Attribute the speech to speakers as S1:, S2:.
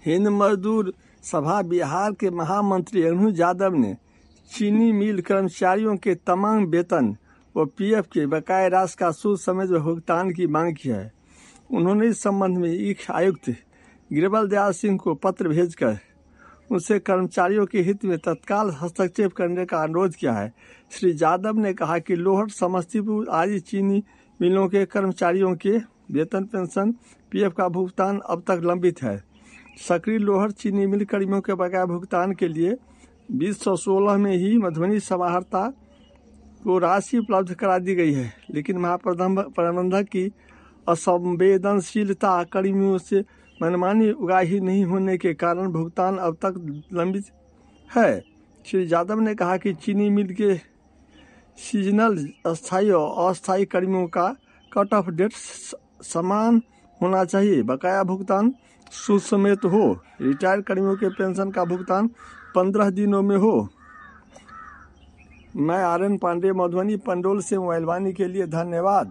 S1: हिंद मजदूर सभा बिहार के महामंत्री अनु यादव ने चीनी मिल कर्मचारियों के तमाम वेतन व पीएफ के बकाया राशि का सूद समेत भुगतान की मांग की है। उन्होंने इस संबंध में ईख आयुक्त गिरिवल दयाल सिंह को पत्र भेजकर उनसे कर्मचारियों के हित में तत्काल हस्तक्षेप करने का अनुरोध किया है। श्री यादव ने कहा कि लोहट, समस्तीपुर आदि चीनी मिलों के कर्मचारियों के वेतन, पेंशन, पीएफ का भुगतान अब तक लंबित है। सक्रिय लोहट चीनी मिल कर्मियों के बकाया भुगतान के लिए 2016 में ही मधुबनी समाहर्ता को राशि उपलब्ध करा दी गई है, लेकिन महाप्रबंधक की असंवेदनशीलता, कर्मियों से मनमानी उगाही नहीं होने के कारण भुगतान अब तक लंबित है। श्री यादव ने कहा कि चीनी मिल के सीजनल, अस्थायी और अस्थायी कर्मियों का कट ऑफ डेट समान होना चाहिए। बकाया भुगतान सूद समेत हो। रिटायर्ड कर्मियों के पेंशन का भुगतान 15 दिनों में हो। मैं RN पांडे, मधुबनी पंडोल से मोबाइल वाणी के लिए धन्यवाद।